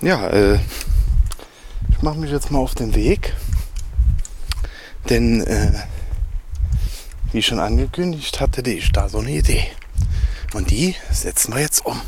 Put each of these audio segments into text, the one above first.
Ja, ich mache mich jetzt mal auf den Weg, denn wie schon angekündigt, hatte ich da so eine Idee und die setzen wir jetzt um.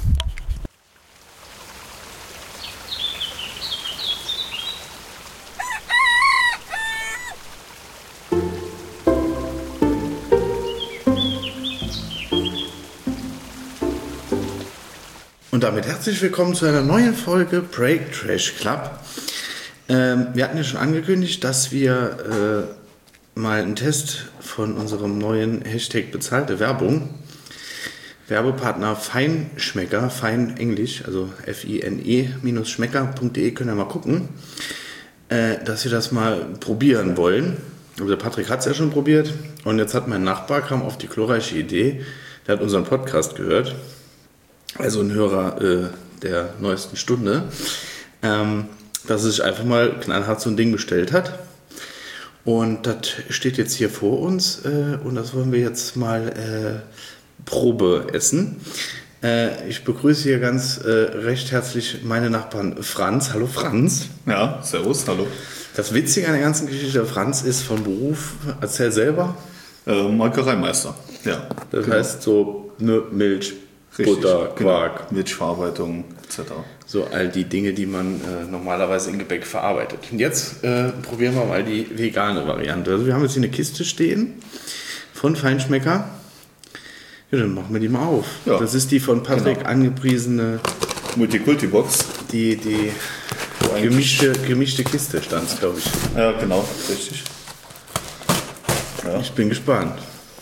Und damit herzlich willkommen zu einer neuen Folge Break Trash Club. Wir hatten ja schon angekündigt, dass wir mal einen Test von unserem neuen Hashtag bezahlte Werbung, Werbepartner Feinschmecker, Fein Englisch, also FINE-schmecker.de, können wir mal gucken, dass wir das mal probieren wollen. Also der Patrick hat es ja schon probiert und jetzt hat mein Nachbar, kam auf die glorreiche Idee, der hat unseren Podcast gehört. Also ein Hörer der neuesten Stunde, dass er sich einfach mal knallhart so ein Ding bestellt hat. Und das steht jetzt hier vor uns und das wollen wir jetzt mal Probe essen. Ich begrüße hier ganz recht herzlich meine Nachbarn Franz. Hallo Franz. Ja, servus, hallo. Das Witzige an der ganzen Geschichte, Franz ist von Beruf, erzähl selber. Molkereimeister, ja. Das heißt so Milch, Richtig, Butter, Quark. Genau. Milchverarbeitung etc. So all die Dinge, die man normalerweise in Gebäck verarbeitet. Und jetzt probieren wir mal die vegane Variante. Also wir haben jetzt hier eine Kiste stehen von Feinschmecker. Ja, dann machen wir die mal auf. Ja. Das ist die von Patrick angepriesene Multikulti-Box. Die gemischte Kiste stand es, glaube ich. Ja, genau, richtig. Ja. Ich bin gespannt.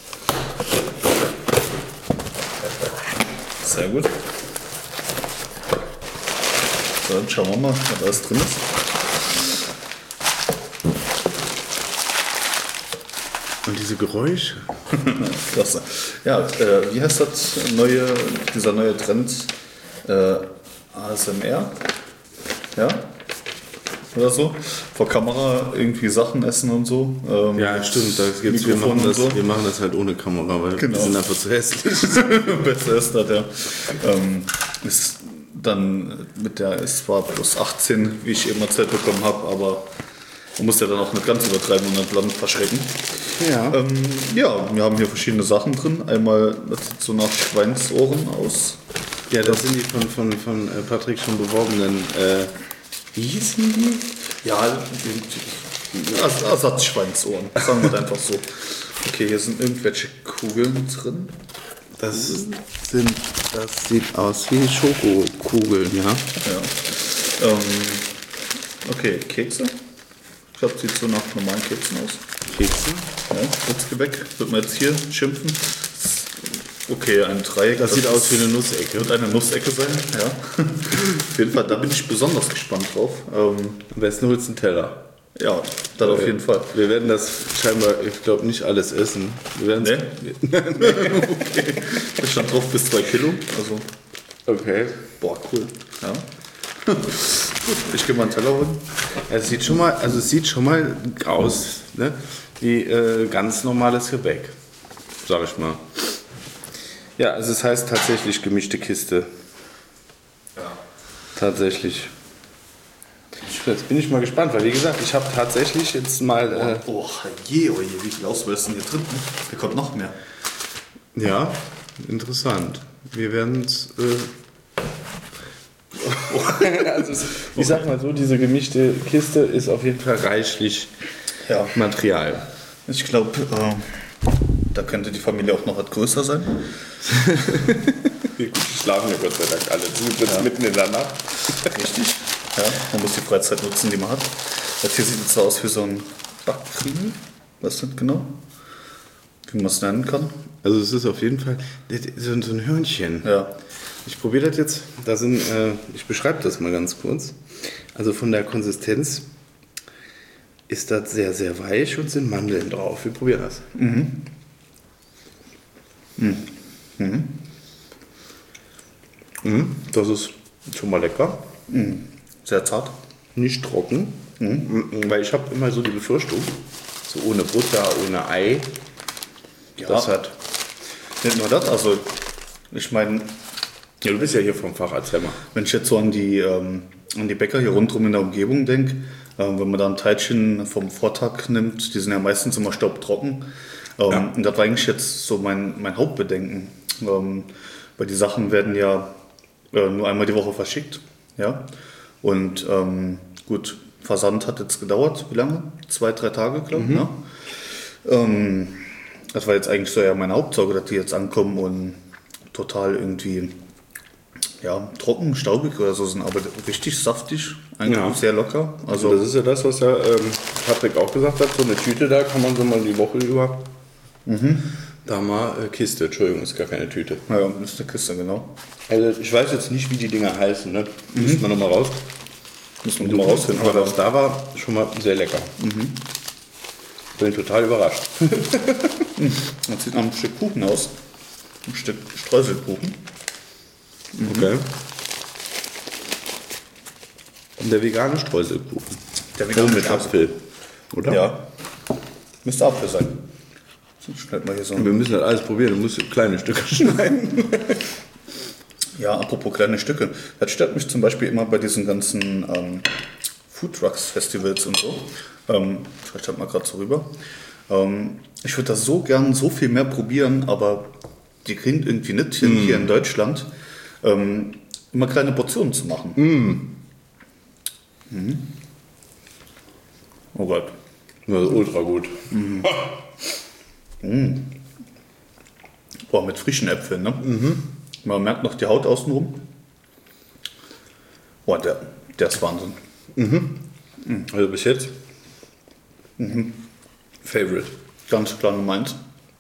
Sehr gut. So, dann schauen wir mal, was alles drin ist. Und diese Geräusche. Klasse. Ja, wie heißt das dieser neue Trend? ASMR? Ja? Oder so? Vor Kamera irgendwie Sachen essen und so. Ja, stimmt. Wir machen das halt ohne Kamera, weil wir sind einfach zu hässlich. Besser ist das, ja. Ist dann ist zwar plus 18, wie ich eben erzählt bekommen habe, aber man muss ja dann auch nicht ganz übertreiben und das Land verschrecken. Ja. Ja, wir haben hier verschiedene Sachen drin. Einmal, das sieht so nach Schweinsohren aus. Ja, das sind die von Patrick schon beworbenen, wie hießen die? Ja, Ersatzschweinsohren, sagen wir das einfach so. Okay, hier sind irgendwelche Kugeln drin. Das sieht aus wie Schokokugeln, ja. Ja. Okay, Kekse. Ich glaube, sieht so nach normalen Keksen aus. Kekse? Ja, Fruchtgebäck. Wird man jetzt hier schimpfen. Okay, ein Dreieck. Das sieht aus wie eine Nussecke. Wird eine Nussecke sein, ja. Auf jeden Fall, da bin ich besonders gespannt drauf. Am besten holst du einen Teller. Ja, dann auf jeden Fall. Wir werden das scheinbar, ich glaube, nicht alles essen. Wir werden okay. Da stand drauf bis 2 Kilo. Also. Okay. Boah, cool. Ja. Gut, ich gehe mal einen Teller holen. Es sieht schon mal aus, ne? Wie ganz normales Gebäck, sag ich mal. Ja, also es heißt tatsächlich gemischte Kiste. Ja. Tatsächlich. Jetzt bin ich mal gespannt, weil wie gesagt, ich habe tatsächlich jetzt mal... Oh je, wie viel Auswahl ist denn hier drin? Da kommt noch mehr. Ja, interessant. Wir werden es... Also ich sag mal so, diese gemischte Kiste ist auf jeden Fall reichlich Material. Ich glaube, da könnte die Familie auch noch etwas größer sein. Die schlafen ja Gott sei Dank alle. Sie sind jetzt mitten in der Nacht. Richtig. Ja, man muss die Freizeit nutzen, die man hat. Das hier sieht jetzt so aus wie so ein Backkrümel. Weißt du nicht genau, wie man es nennen kann? Also es ist auf jeden Fall so ein Hörnchen. Ja. Ich probiere das jetzt. Ich beschreibe das mal ganz kurz. Also von der Konsistenz ist das sehr, sehr weich und sind Mandeln drauf. Wir probieren das. Das ist schon mal lecker. Sehr zart. Nicht trocken. Weil ich habe immer so die Befürchtung, so ohne Butter, ohne Ei, das hat... Nicht nur das, also ich meine, Ja, du bist ja hier vom Facharzt, Hämmer. Wenn ich jetzt so an die Bäcker hier rundherum in der Umgebung denke, wenn man da ein Teilchen vom Vortag nimmt, die sind ja meistens immer staubtrocken. Und das war eigentlich jetzt so mein Hauptbedenken. Weil die Sachen werden ja nur einmal die Woche verschickt. Ja? Und gut, Versand hat jetzt gedauert. Wie lange? 2-3 Tage, glaube ich. Ne? Das war jetzt eigentlich so ja meine Hauptsorge, dass die jetzt ankommen und total irgendwie trocken, staubig oder so sind, aber richtig saftig, eigentlich sehr locker. Also das ist ja das, was ja Patrick auch gesagt hat, so eine Tüte da kann man so mal die Woche über da mal Kiste, Entschuldigung, ist gar keine Tüte. Ja, das ist eine Kiste, genau. Also ich weiß jetzt nicht, wie die Dinger heißen, ne? Müssen wir nochmal raus. Müssen wir nochmal rausfinden. Aber das da war schon mal sehr lecker. Bin total überrascht. Das sieht nach einem Stück Kuchen aus. Ein Stück Streuselkuchen. Okay. Der vegane Streuselkuchen. Der vegane mit Apfel, oder? Ja. Müsste Apfel sein. So, schneid mal hier so. Wir müssen das alles probieren, du musst kleine Stücke schneiden. Ja, apropos kleine Stücke. Das stört mich zum Beispiel immer bei diesen ganzen Food Trucks Festivals und so. Ich reiche das mal gerade so rüber. Ich würde das so gern so viel mehr probieren, aber die kriegen irgendwie nicht hin, hier in Deutschland immer kleine Portionen zu machen. Oh Gott. Das ist ultra gut. Boah, mit frischen Äpfeln, ne? Man merkt noch die Haut außenrum. Boah, der ist Wahnsinn. Also bis jetzt Favorite. Ganz klar Nummer 1.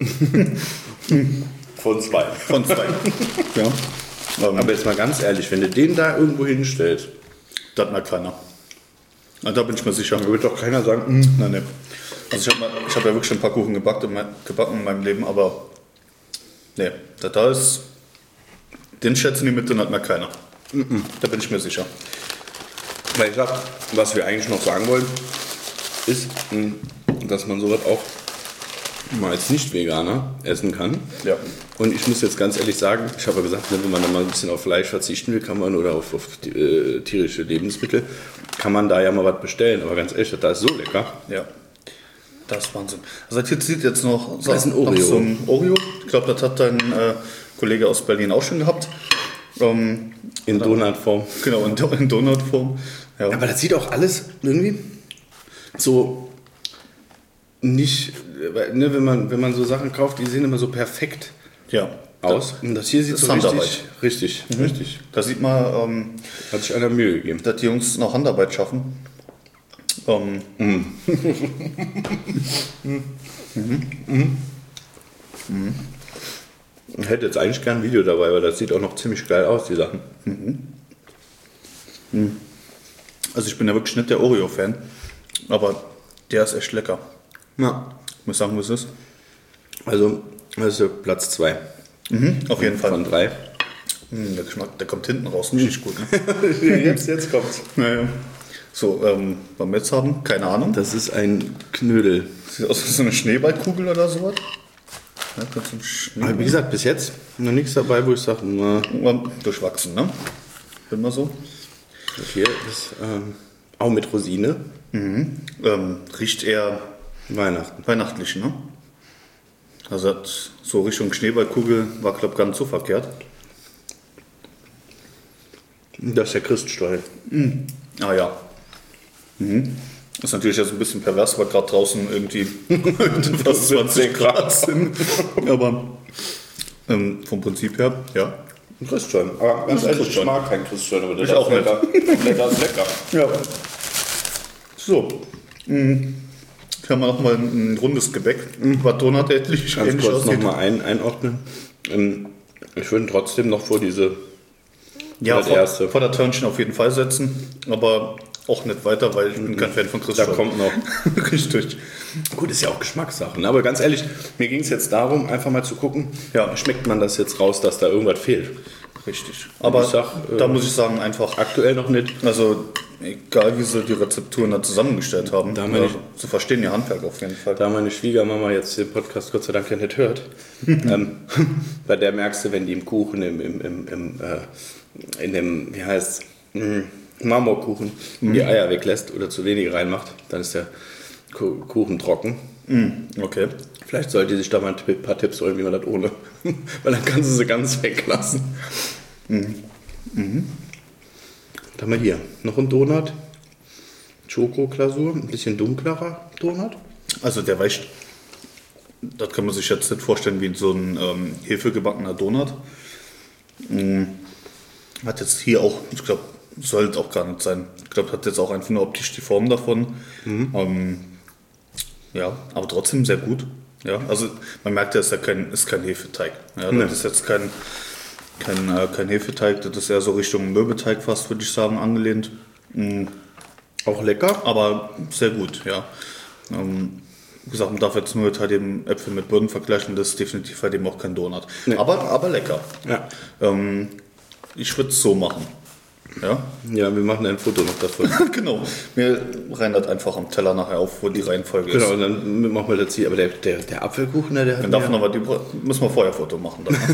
Von 2. Von 2. Ja. Aber jetzt mal ganz ehrlich, wenn du den da irgendwo hinstellst, Das merkt keiner. Na, da bin ich mir sicher. dann wird doch keiner sagen, Nein. Also ich hab ja wirklich schon ein paar Kuchen gebacken in meinem Leben, aber nee, da ist, den schätzen die mit, den hat mir keiner. Da bin ich mir sicher. weil ich glaube, was wir eigentlich noch sagen wollen, ist, dass man sowas auch mal als Nicht-Veganer essen kann. Ja. Und ich muss jetzt ganz ehrlich sagen, ich habe ja gesagt, wenn man da mal ein bisschen auf Fleisch verzichten will, kann man oder auf tierische Lebensmittel, kann man da ja mal was bestellen. Aber ganz ehrlich, das ist so lecker. Ja. Das ist Wahnsinn. Also jetzt sieht jetzt noch Das ist ein Oreo. noch so ein Oreo. Ich glaube, das hat dein Kollege aus Berlin auch schon gehabt. In Donutform. Genau, in Donutform. Ja. Aber das sieht auch alles irgendwie so nicht, ne, wenn man so Sachen kauft, die sehen immer so perfekt Ja. aus. Und das hier sieht ist so Handarbeit. richtig. Da sieht man, Hat sich einer Mühe gegeben. dass die Jungs noch Handarbeit schaffen. Ich hätte jetzt eigentlich gern ein Video dabei, weil das sieht auch noch ziemlich geil aus, die Sachen. Also ich bin ja wirklich nicht der Oreo-Fan, aber der ist echt lecker. Ja. Ich muss sagen, was es ist. Also, das ist Platz 2 Auf jeden Fall. von 3. Der Geschmack, der kommt hinten raus, richtig gut. Ne? jetzt kommt's. Naja. So, was wir jetzt haben, keine Ahnung. Das ist ein Knödel. Sieht aus wie so eine Schneeballkugel oder sowas. Ja, das ist ein Aber Schneeball. wie gesagt, bis jetzt noch nichts dabei, wo ich sage, na, Durchwachsen, ne? Immer so. das hier ist auch mit Rosine. Riecht eher Weihnachten. weihnachtlich, ne? Also hat so Richtung Schneeballkugel war, glaube ich, gar nicht so verkehrt. Das ist der Christstollen. Ah ja. Ist natürlich jetzt ein bisschen pervers, weil gerade draußen irgendwie fast 20 Grad sind. Aber vom Prinzip her, ja. Ein Christstollen. Aber ganz ehrlich, ich mag keinen Christstollen, aber das Ich auch ist lecker. Das ist lecker. Ja. So. Hier haben wir nochmal ein rundes Gebäck, was donut-ähnlich Ganz kurz aussieht. nochmal einordnen. Ich würde trotzdem noch vor diese Ja, das erste. vor der Törnchen auf jeden Fall setzen, aber auch nicht weiter, weil ich bin kein Fan von Da Christstollen. kommt noch. Richtig. Gut, ist ja auch Geschmackssache. Ne? Aber ganz ehrlich, mir ging es jetzt darum, einfach mal zu gucken, Ja. schmeckt man das jetzt raus, dass da irgendwas fehlt. Richtig. Aber ich sag, da muss ich sagen, einfach, Aktuell noch nicht. also egal wie sie die Rezepturen da zusammengestellt haben, sie verstehen ihr Handwerk auf jeden Fall. Da meine Schwiegermama jetzt den Podcast Gott sei Dank ja nicht hört, bei der merkst du, wenn die im Kuchen, in dem, wie heißt Marmorkuchen, die Eier weglässt oder zu wenig reinmacht, dann ist der Kuchen trocken. Okay. Vielleicht sollte sich da mal ein paar Tipps holen, wie man das ohne, weil dann kannst du sie ganz weglassen. Dann haben wir hier noch einen Donut, Schokoglasur, ein bisschen dunklerer Donut. Also der weicht, das kann man sich jetzt nicht vorstellen wie so ein hefegebackener Donut. Hat jetzt hier auch, ich glaube, sollte auch gar nicht sein. Ich glaube, hat jetzt auch einfach nur optisch die Form davon. Ja, aber trotzdem sehr gut. Ja, also man merkt ja, es ist kein Hefeteig. Ja, das ist jetzt kein Hefeteig, das ist eher so Richtung Mürbeteig fast, würde ich sagen, angelehnt. Auch lecker. Aber sehr gut, ja. Wie gesagt, man darf jetzt nur halt eben Äpfel mit Birnen vergleichen, das ist definitiv halt eben auch kein Donut. Nee. Aber lecker. Ja. Ich würde es so machen. Ja? Ja, wir machen ein Foto noch davon. Genau. Wir reihen das einfach am Teller nachher auf, wo die Reihenfolge ist. Genau, und dann machen wir das hier. Aber der Apfelkuchen, der hat. Dann darf aber müssen wir vorher ein Foto machen. Dann.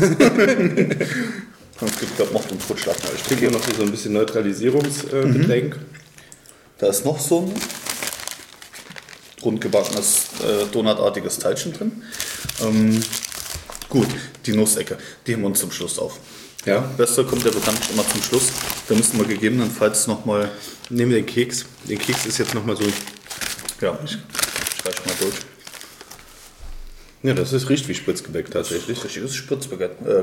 Es gibt gerade noch einen Futschlag. Ich trinke hier noch so ein bisschen Neutralisierungsgetränk. Da ist noch so ein rundgebackenes, donutartiges Teilchen drin. Gut, die Nussecke, die heben wir uns zum Schluss auf. Ja, Beste kommt ja bekanntlich immer zum Schluss. Da müssen wir gegebenenfalls nochmal... Nehmen wir den Keks. Den Keks ist jetzt nochmal so... Ja, ich reiche mal durch. Ja, das riecht wie Spritzgebäck tatsächlich. Richtiges Spritzgebäck, ja.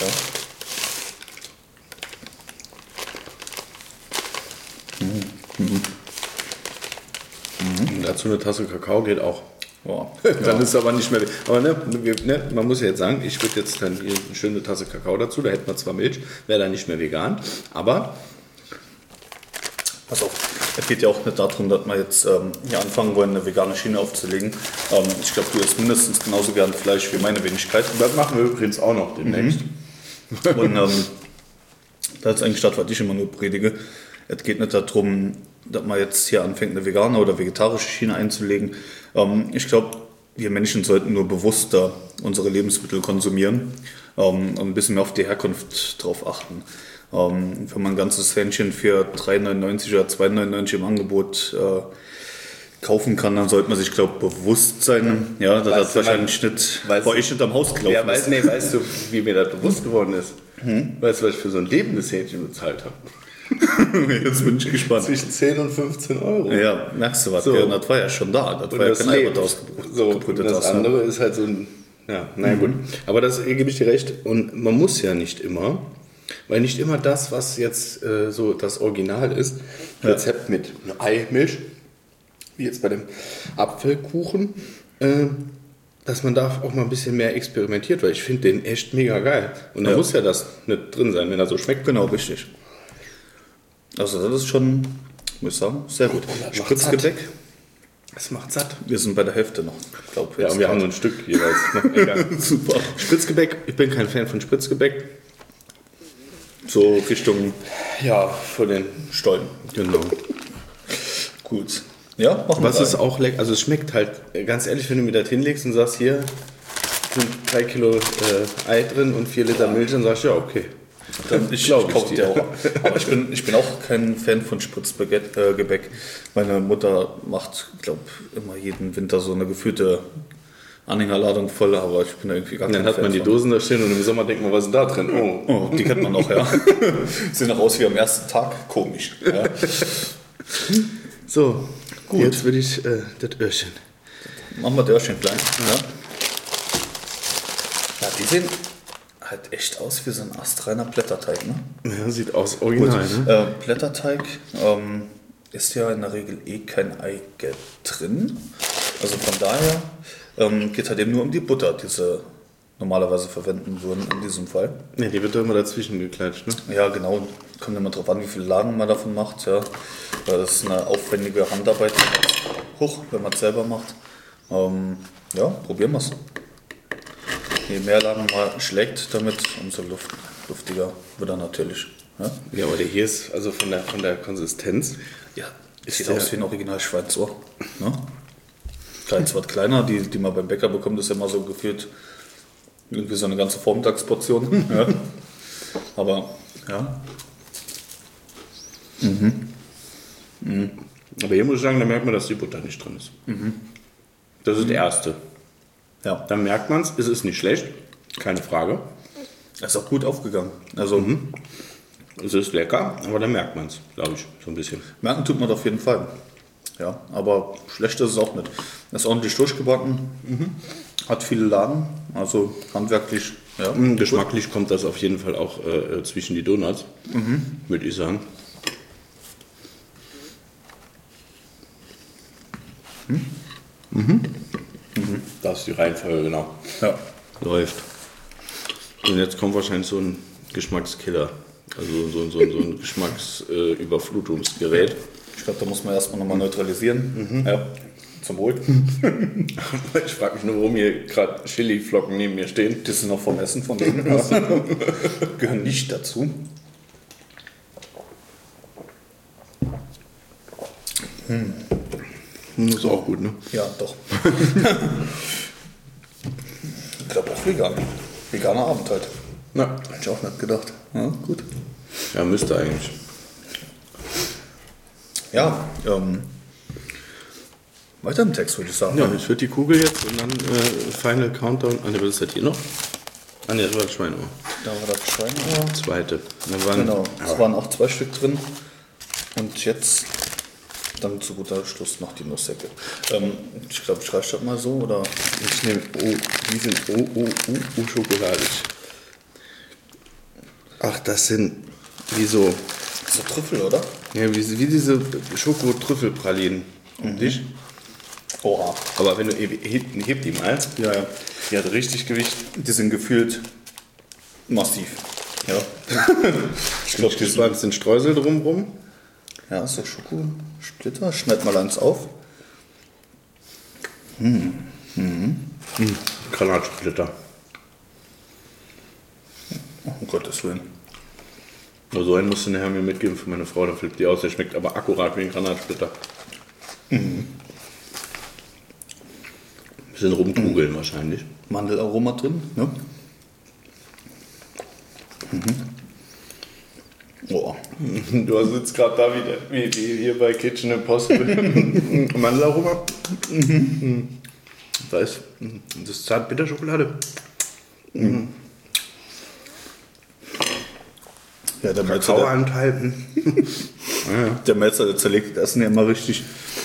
Und dazu eine Tasse Kakao geht auch. Wow. Dann ist es aber nicht mehr. Aber man muss ja jetzt sagen, ich würde jetzt dann hier eine schöne Tasse Kakao dazu, da hätten wir zwar Milch, wäre dann nicht mehr vegan, aber. Pass auf, es geht ja auch nicht darum, dass wir jetzt hier anfangen wollen, eine vegane Schiene aufzulegen. Ich glaube, du isst mindestens genauso gern Fleisch wie meine Wenigkeit. Das machen wir übrigens auch noch demnächst. Und das ist eigentlich das, was ich immer nur predige. Es geht nicht darum, dass man jetzt hier anfängt, eine vegane oder vegetarische Schiene einzulegen. Ich glaube, wir Menschen sollten nur bewusster unsere Lebensmittel konsumieren und ein bisschen mehr auf die Herkunft drauf achten. Wenn man ein ganzes Hähnchen für 3,99 oder 2,99 im Angebot kaufen kann, dann sollte man sich, glaube ich, bewusst sein, ja, dass das wahrscheinlich nicht bei euch nicht am Haus gelaufen ist. Weißt du, wie mir das bewusst geworden ist? Weißt du, was ich für so ein lebendes Hähnchen bezahlt habe? Jetzt bin ich gespannt. Zwischen 10 und 15 Euro. Ja, merkst du was? So. Das war ja schon da. Das war ja kein Albert ausgebrütet. Das andere ist halt so ein... Ja, naja gut. Aber das gebe ich dir recht. Und man muss ja nicht immer, weil nicht immer das, was jetzt so das Original ist, Rezept mit Ei, Milch, wie jetzt bei dem Apfelkuchen, dass man da auch mal ein bisschen mehr experimentiert, weil ich finde den echt mega geil. Und da muss ja das nicht drin sein, wenn er so schmeckt. Genau, richtig. Also das ist schon, muss ich sagen, sehr gut. Spritzgebäck. Das macht satt. Wir sind bei der Hälfte noch, glaube ich. Ja, und wir haben so ein Stück jeweils. Egal. Super. Spritzgebäck, ich bin kein Fan von Spritzgebäck. So Richtung von den Stollen. Genau. Gut. Ja, machen wir. Was ist auch lecker, also es schmeckt halt, ganz ehrlich, wenn du mir das hinlegst und sagst, hier sind 3 Kilo Ei drin und 4 Liter Milch, dann sagst du, ja, okay. Dann ich kaufe dir auch. Aber ich bin auch kein Fan von Spritzgebäck. Meine Mutter macht, glaube ich, immer jeden Winter so eine gefühlte Anhängerladung voll, aber ich bin irgendwie gar kein Fan. Dann hat man die Dosen da stehen und im Sommer denkt man, was ist denn da drin? Oh, die kennt man auch, ja. Sehen auch aus wie am ersten Tag. Komisch. Ja. So, gut. Jetzt will ich das Öhrchen. Machen wir das Öhrchen klein. Ja, die sehen halt echt aus wie so ein astreiner Blätterteig, ne? Ja, sieht aus original, ne? Blätterteig ist ja in der Regel kein Eigelb drin. Also von daher geht halt eben nur um die Butter, die sie normalerweise verwenden würden in diesem Fall. Ja, die wird doch immer dazwischen geklatscht, ne? Ja, genau. Kommt immer drauf an, wie viele Lagen man davon macht. Ja. Das ist eine aufwendige Handarbeit, wenn man es selber macht. Ja, probieren wir es. Je mehr Lagen man schlägt damit, umso luftiger wird er natürlich. Ja, Ja, aber der hier ist, also von der Konsistenz. ja Ist sieht der- aus wie ein Original Schweinsohr. Ne? Keins was kleiner, die man beim Bäcker bekommt, ist ja immer so gefühlt irgendwie so eine ganze Vormittagsportion. Ja. Aber ja, Aber hier muss ich sagen, da merkt man, dass die Butter nicht drin ist. Das ist der erste. ja, Dann merkt man es ist nicht schlecht, keine Frage. ist auch gut aufgegangen. Also Es ist lecker, aber dann merkt man es, glaube ich, so ein bisschen. merken tut man auf jeden Fall. Ja, aber schlecht ist es auch nicht. Ist ordentlich durchgebacken, hat viele Lagen, also handwerklich. Ja, Geschmacklich kommt das auf jeden Fall auch zwischen die Donuts, würde ich sagen. Das ist die Reihenfolge, genau. ja. Läuft. Und jetzt kommt wahrscheinlich so ein Geschmackskiller. Also so ein Geschmacksüberflutungsgerät. Ich glaube, da muss man erstmal nochmal neutralisieren. Ja, zum Wohl. Ich frage mich nur, warum hier gerade Chiliflocken neben mir stehen. Die sind noch vom Essen von denen. Gehören nicht dazu. Das ist auch gut, ne? Ja, doch. Ich glaube auch vegan. Veganer Abend halt. Na, Hätte ich auch nicht gedacht. Ja, gut. ja, müsste eigentlich. Ja, weiter im Text würde ich sagen. Ja, ich würde die Kugel jetzt und dann Final Countdown. Ah, ne, was ist das hier noch? Ah, ne, das war das Schweinohr. Da war das Schweinohr. Zweite. Da waren, Genau, es waren auch 2 Stück drin. Und jetzt dann zu guter Schluss noch die Nusssäcke. Ich glaube, ich reiche das mal so, oder? Ich nehme, die sind schokoladig. Ach, das sind wie so, So Trüffel, oder? ja, wie diese Schokotrüffelpralinen. Und dich? Oha. Aber wenn du, heb die mal. Ja, ja. Die hat richtig Gewicht. Die sind gefühlt massiv. Ja. Ich glaube, die Das sind. war ein bisschen Streusel drumrum. Ja, so Schokosplitter. Schneid mal eins auf. Granatsplitter. Um Gottes Willen. So einen musst du nachher mir mitgeben für meine Frau, dann flippt die aus. Der schmeckt aber akkurat wie ein Granatsplitter. Bisschen rumkugeln wahrscheinlich. Mandelaroma drin. Ne? Oh. Du sitzt gerade da wie hier bei Kitchen Impossible. Mandelaroma. Da ist das Zartbitterschokolade. Ja, der Melzer, Kauanteil. der Melzer, der zerlegt das Essen ja immer richtig.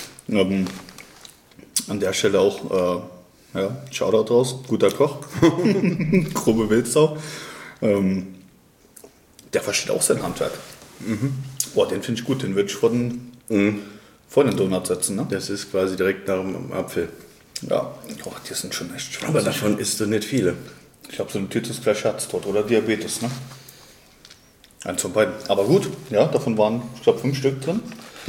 An der Stelle auch, ja, Shoutout raus, guter Koch, grobe Wildsau. Der versteht auch sein Handwerk. Boah, den finde ich gut, den würde ich vor den Donut setzen. Ne? Das ist quasi direkt nach dem Apfel. Ja, oh, die sind schon echt schön. Aber davon isst du nicht viele. Ich glaube, so eine Tüte ist gleich Herztod oder Diabetes, ne? Eins von beiden. Aber gut, ja, davon waren, ich glaube, 5 Stück drin.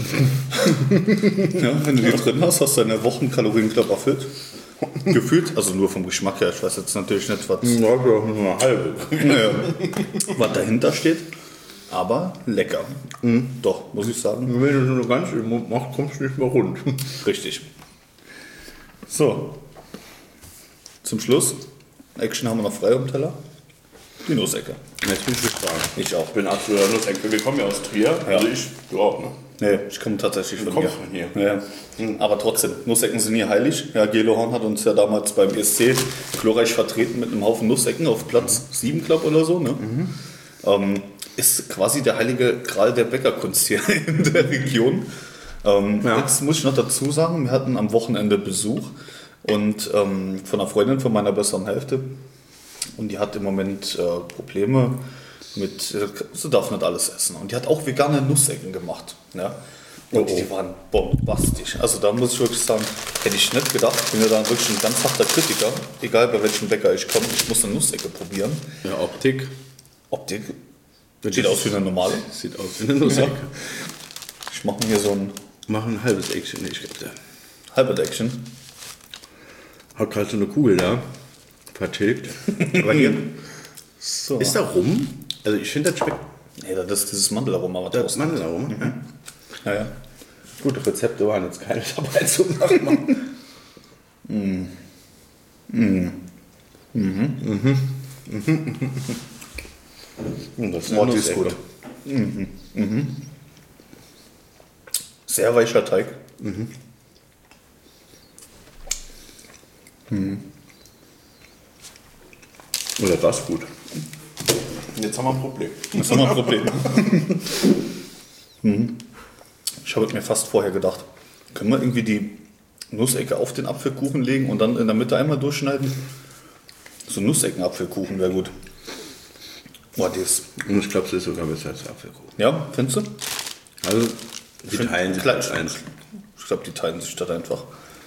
Ja, wenn du die drin hast, hast du deine Wochenkalorien, glaube ich, erfüllt. Gefühlt, also nur vom Geschmack her. Ich weiß jetzt natürlich nicht, was, Ja, nur eine halbe. was dahinter steht. Aber lecker. Doch, muss ich sagen. Wenn du so eine ganze im Mund machst, kommst du nicht mehr rund. Richtig. So. Zum Schluss. Action haben wir noch frei am Teller. Die Nussecke. Jetzt bin ich gespannt. Ich auch. Ich bin absoluter Nussencke. Wir kommen ja aus Trier. Ja. Also ich, du auch, ne? Nee, ich komme tatsächlich von kommst hier. von hier. Ja. Aber trotzdem, Nussecken sind hier heilig. Ja, Gelohorn hat uns ja damals beim ESC glorreich vertreten mit einem Haufen Nussecken auf Platz 7, glaube oder so. Ne? Ist quasi der heilige Gral der Bäckerkunst hier in der Region. Jetzt muss ich noch dazu sagen, wir hatten am Wochenende Besuch und von einer Freundin von meiner besseren Hälfte. Und die hat im Moment Probleme mit, sie darf nicht alles essen. Und die hat auch vegane Nussecken gemacht. Ja? Und die waren bombastisch. Also da muss ich wirklich sagen, hätte ich nicht gedacht. Ich bin ja dann wirklich ein ganz harter Kritiker. Egal bei welchem Bäcker ich komme, ich muss eine Nussecke probieren. Ja, Optik. Optik sieht aus wie eine normale. Sieht aus wie eine Nussecke. Ja. Ich mache mir hier so ein Mach ein halbes Eckchen. Ich glaube, der Halbert-Action. hat gerade so eine Kugel da. Vertilgt. Aber hier So. ist da rum. Also ich finde, das schmeckt Nee, das ist dieses Mandelaroma. Das Mandelaroma? Mhm. Ja. Gut, Rezepte waren jetzt keine dabei zum Nachmachen. Das Wort ist gut. Sehr weicher Teig. Oder das ist gut. Jetzt haben wir ein Problem. Das haben wir ein Problem. Ich habe mir fast vorher gedacht, können wir irgendwie die Nussecke auf den Apfelkuchen legen und dann in der Mitte einmal durchschneiden? So Nussecken-Apfelkuchen wäre gut. Boah, das. Und ich glaube, es ist sogar besser als Apfelkuchen. Ja, findest du? Also, die teilen sich das eins. Ich glaube, die teilen sich das einfach.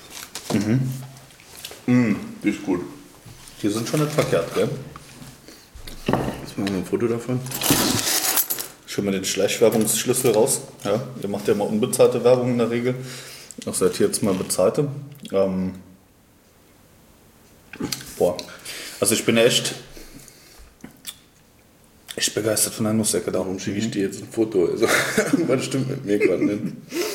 Die ist gut. Die sind schon nicht verkehrt, gell? Jetzt machen wir ein Foto davon. Ich hole mir den Schleichwerbungsschlüssel raus. Ja, ihr macht ja mal unbezahlte Werbung in der Regel. Auch seid ihr jetzt mal bezahlte. Also ich bin echt begeistert von der Nussecke. Darum schicke ich dir jetzt ein Foto. Also, was stimmt mit mir gerade nicht?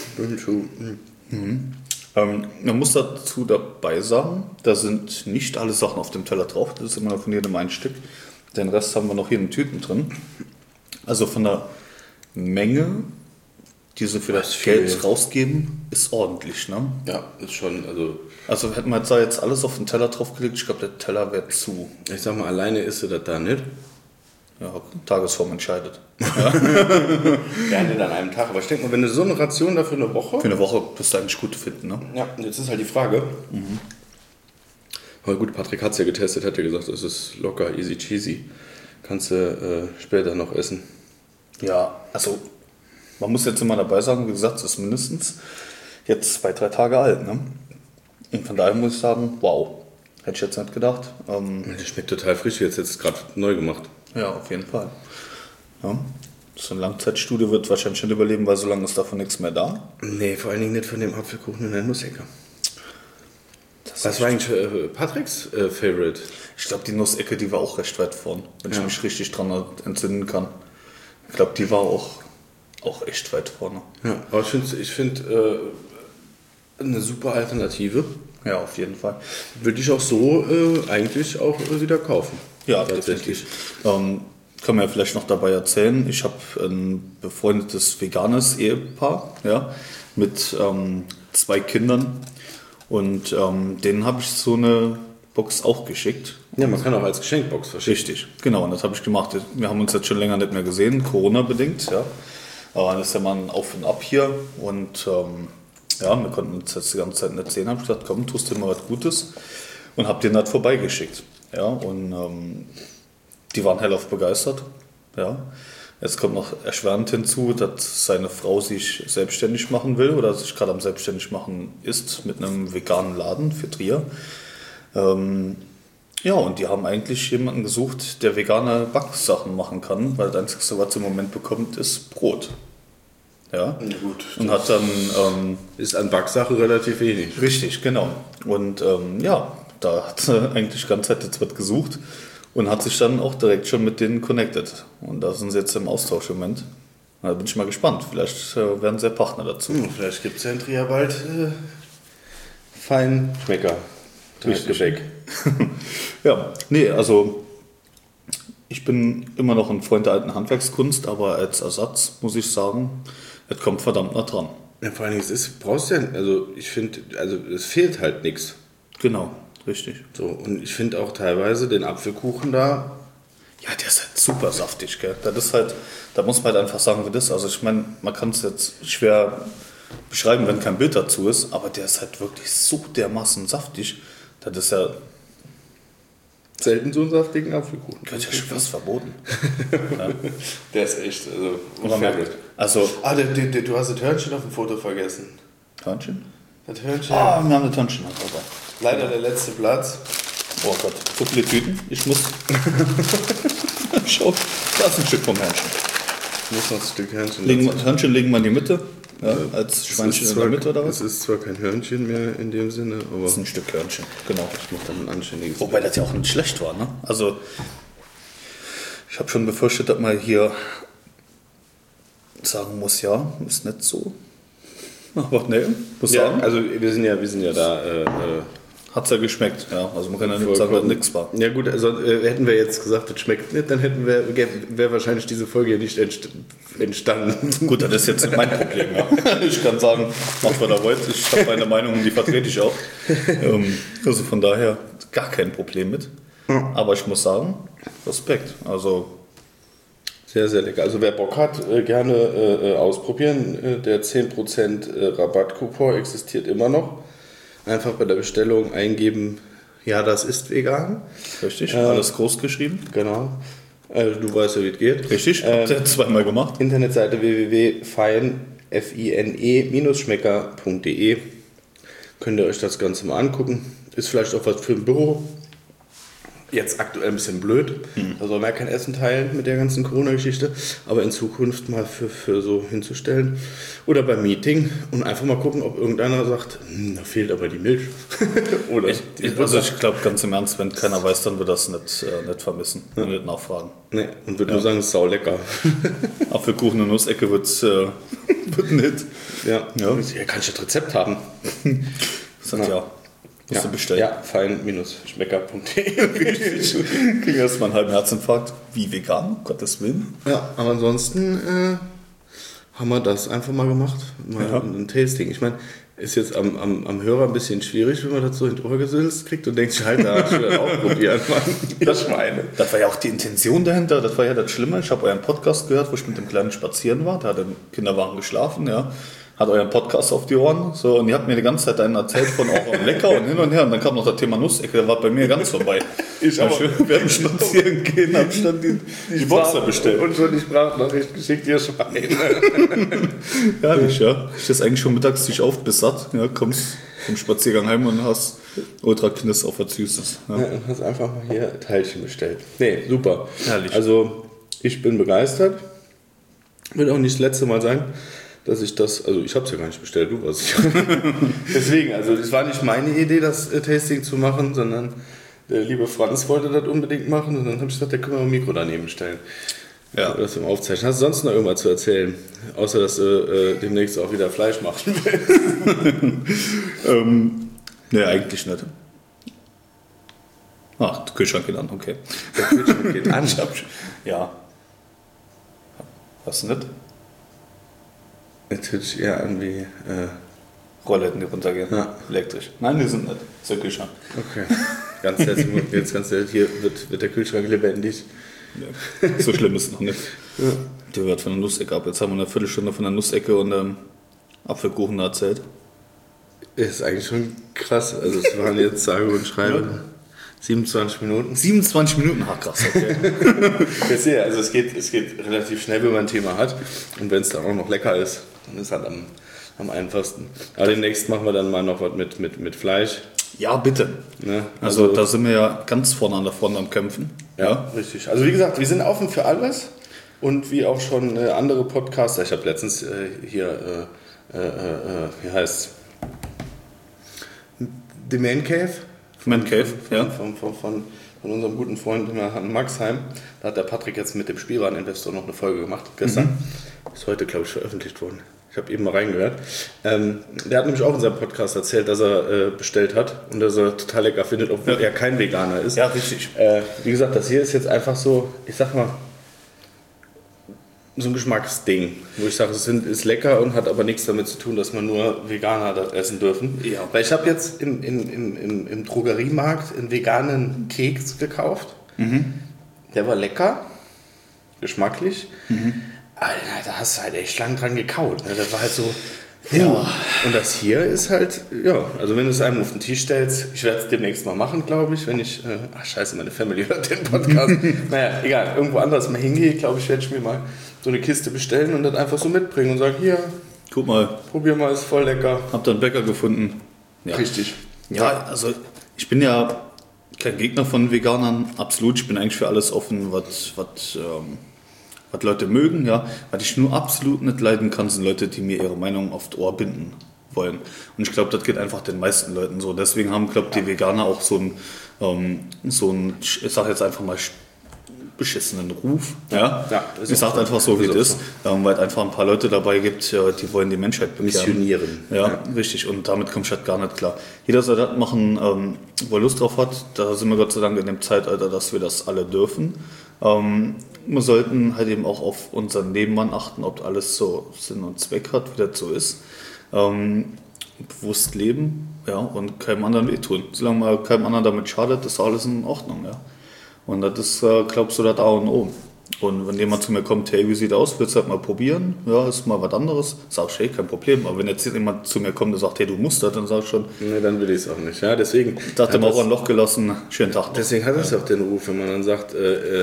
Man muss dazu dabei sagen, da sind nicht alle Sachen auf dem Teller drauf. Das ist immer von jedem ein Stück. Den Rest haben wir noch hier in Tüten drin. Also von der Menge, die sie für das Geld rausgeben, ist ordentlich, ne? Ja, ist schon, Also hätten wir jetzt da jetzt alles auf den Teller draufgelegt, ich glaube, der Teller wäre zu. Ich sag mal, alleine isst du das da nicht. Ja, Tagesform entscheidet. Ja, nicht an einem Tag. Aber ich denke mal, wenn du so eine Ration dafür eine Woche... Für eine Woche bist du eigentlich gut finden, ne? Ja, jetzt ist halt die Frage. Aber gut, Patrick hat es ja getestet, hat ja gesagt, es ist locker, easy cheesy. Kannst du später noch essen. Ja, also man muss jetzt immer dabei sagen, wie gesagt, es ist mindestens jetzt 2-3 Tage alt, ne? Und von daher muss ich sagen, wow, hätte ich jetzt nicht gedacht. Das schmeckt total frisch, jetzt gerade neu gemacht. Ja, auf jeden Fall. Ja. So eine Langzeitstudie wird wahrscheinlich nicht überleben, weil so lange ist davon nichts mehr da. Nee, vor allen Dingen nicht von dem Apfelkuchen in der Nussecke. Was war eigentlich Patricks Favorite? Ich glaube, die Nussecke, die war auch recht weit vorn, wenn ich mich richtig dran entsinnen kann. Ich glaube, die war auch echt weit vorne. Ja, aber ich finde eine super Alternative. Ja, auf jeden Fall. Würde ich auch so eigentlich auch wieder kaufen. Ja, tatsächlich. Kann man ja vielleicht noch dabei erzählen. Ich habe ein befreundetes veganes Ehepaar, ja, mit 2 Kindern. Und denen habe ich so eine Box auch geschickt. Ja, man kann auch als Geschenkbox verschicken. Richtig, genau. Und das habe ich gemacht. Wir haben uns jetzt schon länger nicht mehr gesehen, Corona-bedingt. Ja. Aber das ist ja mal ein Auf und Ab hier. Und ja, wir konnten uns jetzt die ganze Zeit nicht sehen. Habe ich gesagt, komm, tust dir mal was Gutes. Und habe denen das vorbeigeschickt. Ja, und die waren hellauf begeistert. Ja. Jetzt kommt noch erschwerend hinzu, dass seine Frau sich selbstständig machen will oder sich gerade am selbstständig machen ist mit einem veganen Laden für Trier. Ja, und die haben eigentlich jemanden gesucht, der vegane Backsachen machen kann, weil das Einzige, was sie im Moment bekommt, ist Brot. Ja, gut. und hat dann... ist an Backsache relativ wenig. Richtig, genau. Und ja, da hat sie eigentlich die ganze Zeit jetzt was gesucht. Und hat sich dann auch direkt schon mit denen connected. Und da sind sie jetzt im Austausch im Moment. Da bin ich mal gespannt. Vielleicht werden sie ja Partner dazu. Vielleicht gibt es ja in Trier bald Feinschmecker. Gebäck. Ja, nee, also ich bin immer noch ein Freund der alten Handwerkskunst, aber als Ersatz muss ich sagen, es kommt verdammt nah dran. Ja, vor allem, ich finde, es fehlt halt nichts. Genau. Richtig. So, und ich finde auch teilweise den Apfelkuchen da. Ja, der ist halt super saftig, gell? Das ist halt, da muss man halt einfach sagen, wie das ist. Also ich meine, man kann es jetzt schwer beschreiben, wenn kein Bild dazu ist, aber der ist halt wirklich so dermaßen saftig. Das ist ja selten so einen saftigen Apfelkuchen. Könnte ja schon fast verboten. Ja. Der ist echt, du hast das Hörnchen auf dem Foto vergessen. Hörnchen? Das Hörnchen. Ah, wir haben das Hörnchen. Leider der letzte Platz. Oh Gott, so viele Tüten. Ich muss... Schau, da ist ein Stück vom Hörnchen. Ich muss noch ein Stück Hörnchen. Hörnchen legen wir in die Mitte. Ja, als Schweinchen in der Mitte oder was? Es ist zwar kein Hörnchen mehr in dem Sinne, aber... Das ist ein Stück Hörnchen, genau. Ich mache dann ein anständiges... Wobei das ja auch nicht schlecht war, ne? Also, ich habe schon befürchtet, dass wir hier sagen muss, ja, ist nicht so. Aber nee, muss Ja, sagen, also wir sind ja da. hat es ja geschmeckt. Ja, also man kann ja nicht sagen, dass nichts war. Ja gut, also hätten wir jetzt gesagt, das schmeckt nicht, dann wäre wahrscheinlich diese Folge ja nicht entstanden. Gut, das ist jetzt mein Problem. Ja. Ich kann sagen, macht was ihr wollt. Ich habe meine Meinung und die vertrete ich auch. Also von daher gar kein Problem mit. Aber ich muss sagen, Respekt. Also Sehr, sehr lecker. Also wer Bock hat, gerne ausprobieren. Der 10% Rabattcoupon existiert immer noch. Einfach bei der Bestellung eingeben, ja, das ist vegan. richtig, alles groß geschrieben. Genau. Du weißt ja, wie es geht. Richtig, habt ihr zweimal gemacht. Internetseite www.fine-schmecker.de. Könnt ihr euch das Ganze mal angucken. Ist vielleicht auch was für ein Büro. Jetzt aktuell ein bisschen blöd. Da soll man ja kein Essen teilen mit der ganzen Corona-Geschichte. Aber in Zukunft mal für so hinzustellen. Oder beim Meeting und einfach mal gucken, ob irgendeiner sagt, da fehlt aber die Milch. Oder Also ich glaube ganz im Ernst, wenn keiner weiß, dann wird das nicht vermissen und nicht nachfragen. Nee, und würde nur sagen, es ist sau lecker. Apfelkuchen und Nussecke wird nicht. Ja. Kann ich das Rezept haben? Das hat ja. Musst du bestellen. Ja, fein-schmecker.de. Kriegen erstmal einen halben Herzinfarkt. Wie vegan, um Gottes Willen. Ja, aber ansonsten haben wir das einfach mal gemacht. Mal ein Tasting. Ich meine, ist jetzt am Hörer ein bisschen schwierig, wenn man das so in die Ohr gesülzt kriegt und denkt, halt, da ich will das auch probieren. Das Schweine. Das war ja auch die Intention dahinter. Das war ja das Schlimme. Ich habe euren Podcast gehört, wo ich mit dem Kleinen spazieren war. Da hat er im Kinderwagen geschlafen, ja. Hat euren Podcast auf die Ohren, so, und ihr habt mir die ganze Zeit einen erzählt von eurem Lecker und hin und her, und dann kam noch das Thema Nussecke, der war bei mir ganz vorbei. Wir haben spazieren gehen, hab ich dann die Boxer bestellt. Und schon die Sprachnachricht geschickt, ihr Schweine. Herrlich, ja. Ich das eigentlich schon mittags dich auf, bis satt, ja, kommst vom Spaziergang heim und hast ultra Kniss auf was Süßes. Ja. Ja, und hast einfach mal hier Teilchen bestellt. Nee, super. Herrlich. Also, ich bin begeistert. Wird auch nicht das letzte Mal sein, dass ich das, also ich habe es ja gar nicht bestellt, du warst. Deswegen, also es war nicht meine Idee, das Tasting zu machen, sondern der liebe Franz wollte das unbedingt machen und dann habe ich gesagt, der können wir ein Mikro daneben stellen. Ja. Das im Aufzeichnen. Hast du sonst noch irgendwas zu erzählen? Außer, dass du demnächst auch wieder Fleisch machen willst. Nee, eigentlich nicht. Ach, der Kühlschrank geht an, okay. Der Kühlschrank geht an? Ja. Was nicht? Jetzt hört sich eher an wie... Rollläden, die runtergehen. Ja. Elektrisch. Nein, die sind nicht. Das ist der Kühlschrank. Okay. Ganz ehrlich, hier wird der Kühlschrank lebendig. Ja. So schlimm ist es noch nicht. Ja. Der wird von der Nussecke ab. Jetzt haben wir eine Viertelstunde von der Nussecke und Apfelkuchen erzählt. Ist eigentlich schon krass. Also es waren jetzt sage und schreibe 27 Minuten. 27 Minuten? Ach krass, okay. Also es geht relativ schnell, wenn man ein Thema hat. Und wenn es dann auch noch lecker ist, dann ist halt am einfachsten. Aber demnächst machen wir dann mal noch was mit Fleisch. Ja, bitte. Ne? Also da sind wir ja ganz vorne an der Front am Kämpfen. Ja, richtig. Also wie gesagt, wir sind offen für alles. Und wie auch schon andere Podcaster. Ich habe letztens hier, wie heißt The Man Cave. Man Cave, ja. Von unserem guten Freund Maxheim. Da hat der Patrick jetzt mit dem Spielwareninvestor noch eine Folge gemacht, gestern. Ist heute, glaube ich, veröffentlicht worden. Ich habe eben mal reingehört. Der hat nämlich auch in seinem Podcast erzählt, dass er bestellt hat und dass er total lecker findet, obwohl er kein Veganer ist. Ja, richtig. Wie gesagt, das hier ist jetzt einfach so, ich sag mal, so ein Geschmacksding, wo ich sage, es ist lecker und hat aber nichts damit zu tun, dass man nur Veganer das essen dürfen. Ja. Weil ich habe jetzt im Drogeriemarkt einen veganen Keks gekauft. Der war lecker, geschmacklich. Alter, da hast du halt echt lang dran gekaut. Ne? Das war halt so... Ja. Und das hier ist halt, ja, also wenn du es einem auf den Tisch stellst, ich werde es demnächst mal machen, glaube ich, wenn ich, scheiße, meine Family hört den Podcast. Naja, egal, irgendwo anders mal hingehe, glaube ich, werde ich mir mal so eine Kiste bestellen und dann einfach so mitbringen und sagen, hier, guck mal, probier mal, ist voll lecker. Hab da einen Bäcker gefunden. Ja. Richtig. Ja, also ich bin ja kein Gegner von Veganern, absolut, ich bin eigentlich für alles offen, was Leute mögen, ja. Was ich nur absolut nicht leiden kann, sind Leute, die mir ihre Meinung aufs Ohr binden wollen. Und ich glaube, das geht einfach den meisten Leuten so. Deswegen haben, glaube ich, die Veganer auch so ein, ich sage jetzt einfach mal, beschissenen Ruf. Ja? ist Ich sage so. einfach so, wie Ist es auch ist, weil es einfach ein paar Leute dabei gibt, die wollen die Menschheit bekehren. Missionieren. Ja, richtig. Und damit komme ich halt gar nicht klar. Jeder soll das machen, wo er Lust drauf hat. Da sind wir Gott sei Dank in dem Zeitalter, dass wir das alle dürfen. Wir sollten halt eben auch auf unseren Nebenmann achten, ob alles so Sinn und Zweck hat, wie das so ist. Bewusst leben, ja, und keinem anderen wehtun. Solange man keinem anderen damit schadet, ist alles in Ordnung, ja. Und das ist, glaubst du, das A und O. Und wenn jemand zu mir kommt, hey, wie sieht aus, willst du halt mal probieren? Ja, ist mal was anderes. Sag ich, hey, kein Problem. Aber wenn jetzt jemand zu mir kommt und sagt, hey, du musst das, dann sag ich schon, Nee, dann will ich es auch nicht. Ja, deswegen. dachte mir auch ein Loch gelassen, schönen Tag noch. Deswegen hat es auch den Ruf, wenn man dann sagt,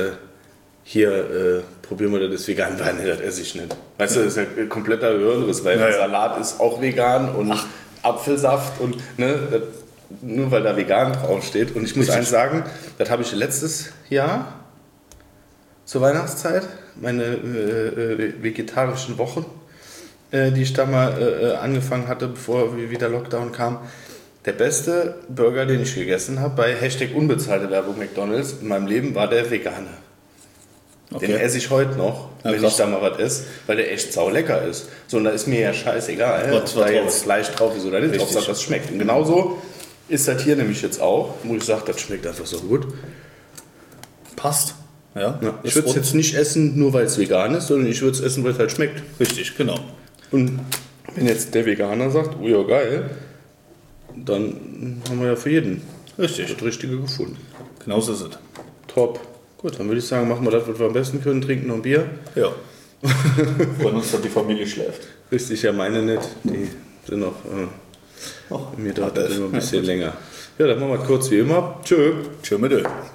probieren wir das vegan, weil nee, das esse ich nicht. Weißt du, das ist ja kompletter Hirnriss, weil der Salat ist auch vegan und Apfelsaft und nur weil da vegan draufsteht. Und ich muss eins sagen, das habe ich letztes Jahr zur Weihnachtszeit, meine vegetarischen Wochen, die ich da mal angefangen hatte, bevor wieder Lockdown kam. Der beste Burger, den ich gegessen habe, bei #unbezahlte Werbung McDonald's in meinem Leben, war der vegane. Okay. Den esse ich heute noch, wenn ich da mal was esse, weil der echt saulecker ist. So, und da ist mir ja scheißegal, ob da jetzt Fleisch drauf ist oder nicht, Hauptsache das schmeckt. Und genauso ist das hier nämlich jetzt auch, wo ich sage, das schmeckt einfach so gut. Passt. Ja, Ich würde es jetzt nicht essen, nur weil es vegan ist, sondern ich würde es essen, weil es halt schmeckt. richtig, genau. Und wenn jetzt der Veganer sagt, oh ja geil, dann haben wir ja für jeden das Richtige gefunden. Genau so ist es. Top. Gut, dann würde ich sagen, machen wir das, was wir am besten können, trinken noch ein Bier. Ja. Freuen uns, dass die Familie schläft. Richtig, ja meine nicht, die sind noch, mir dauert das immer ein bisschen länger. Ja, dann machen wir es kurz wie immer. Tschö. Tschö mit